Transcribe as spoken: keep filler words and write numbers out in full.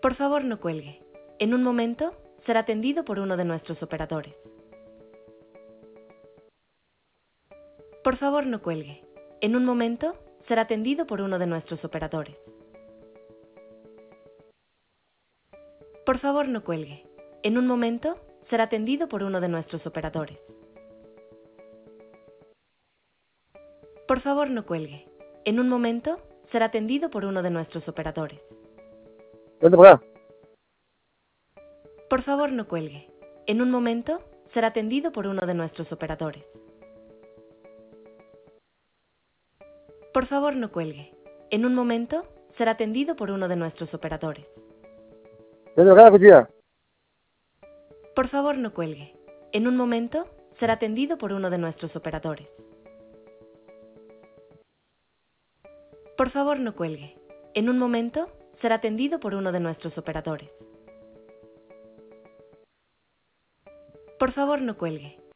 Por favor, no cuelgue. En un momento, será atendido por uno de nuestros operadores. Por favor, no cuelgue. En un momento, será atendido por uno de nuestros operadores. Por favor, no cuelgue. En un momento, será atendido por uno de nuestros operadores. Por favor, no cuelgue. En un momento, será atendido por uno de nuestros operadores. Vente por acá. Por favor, no cuelgue. En un momento, será atendido por uno de nuestros operadores. Por favor, no cuelgue. En un momento, será atendido por uno de nuestros operadores. Vente por acá, la cuchilla. Por favor, no cuelgue. En un momento, será atendido por uno de nuestros operadores. Por favor, no cuelgue. En un momento, será atendido por uno de nuestros operadores. Por favor, no cuelgue.